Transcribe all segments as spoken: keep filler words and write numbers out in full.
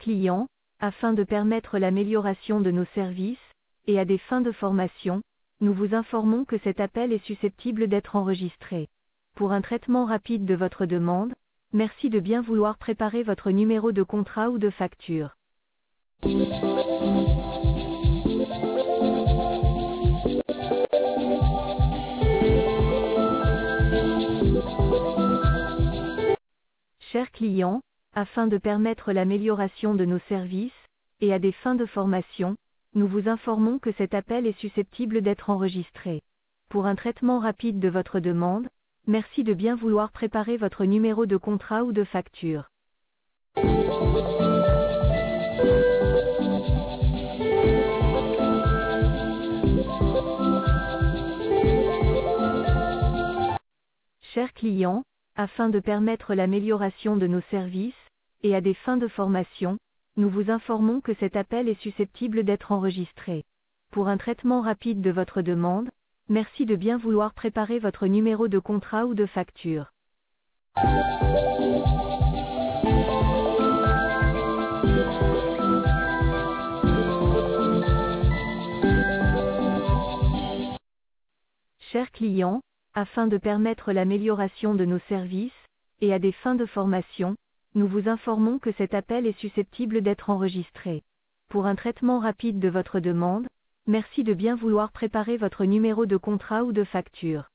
client, afin de permettre l'amélioration de nos services, et à des fins de formation, nous vous informons que cet appel est susceptible d'être enregistré. Pour un traitement rapide de votre demande, merci de bien vouloir préparer votre numéro de contrat ou de facture. Chers clients, afin de permettre l'amélioration de nos services, et à des fins de formation, nous vous informons que cet appel est susceptible d'être enregistré. Pour un traitement rapide de votre demande, merci de bien vouloir préparer votre numéro de contrat ou de facture. Chers clients, afin de permettre l'amélioration de nos services, et à des fins de formation, nous vous informons que cet appel est susceptible d'être enregistré. Pour un traitement rapide de votre demande, merci de bien vouloir préparer votre numéro de contrat ou de facture. Chers clients, afin de permettre l'amélioration de nos services, et à des fins de formation, nous vous informons que cet appel est susceptible d'être enregistré. Pour un traitement rapide de votre demande, merci de bien vouloir préparer votre numéro de contrat ou de facture.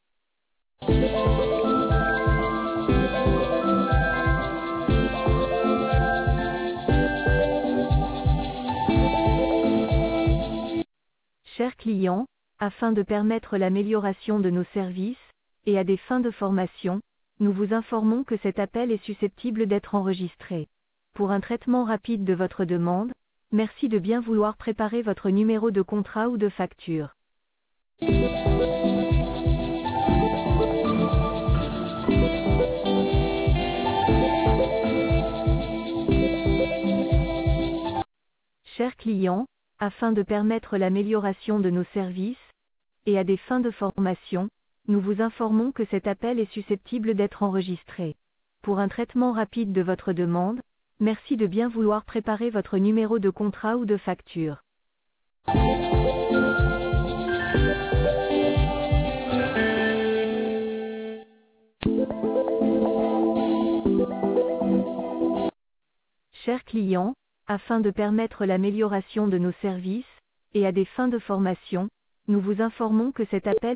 Chers clients, afin de permettre l'amélioration de nos services, et à des fins de formation, nous vous informons que cet appel est susceptible d'être enregistré. Pour un traitement rapide de votre demande, merci de bien vouloir préparer votre numéro de contrat ou de facture. Chers clients, afin de permettre l'amélioration de nos services, et à des fins de formation, nous vous informons que cet appel est susceptible d'être enregistré. Pour un traitement rapide de votre demande, merci de bien vouloir préparer votre numéro de contrat ou de facture. Chers clients, afin de permettre l'amélioration de nos services, et à des fins de formation, nous vous informons que cet appel